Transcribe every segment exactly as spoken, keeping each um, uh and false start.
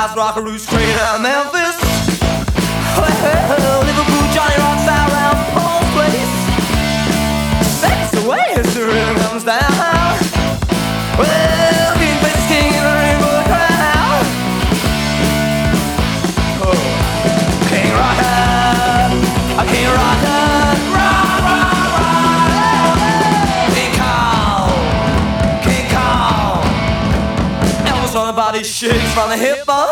House, Rockaroo, straight out of Memphis. Well, Liverpool, Johnny rocks out round Paul's place. That's the way history comes down. Well, King Bass King in the rainbow crowd. Oh, King Rocker, a King Rocker, rock, rock, rock. King Kong, King Kong. Elvis on the body shakes from the hip up.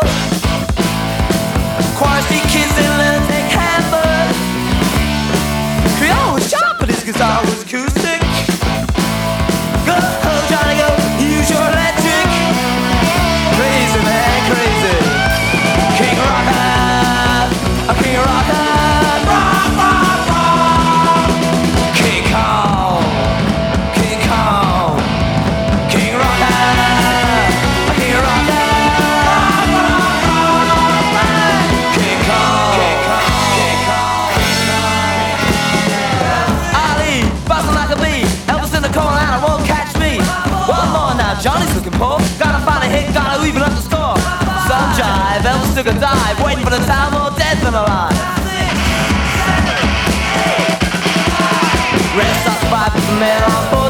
Choir Street kids and let take hammer. Creole was sharp, but his guitar was acoustic. Go, Johnny, go, use your electric. Crazy man, crazy. King Rocker, a King Rocker, rock, rock, rock. King Kong, King Kong, King Rocker, a King Rocker, rock, rock, rock. King Kong, King Kong, King Kong, King Kong. Ali, buzzing like a bee. Elvis in the corner and I won't catch me. One more now, Johnny's looking poor. Gotta find a hit, gotta even up the score. Some jive, Elvis took a dive, waiting for the time more dead than alive. Rest up five with the man on board.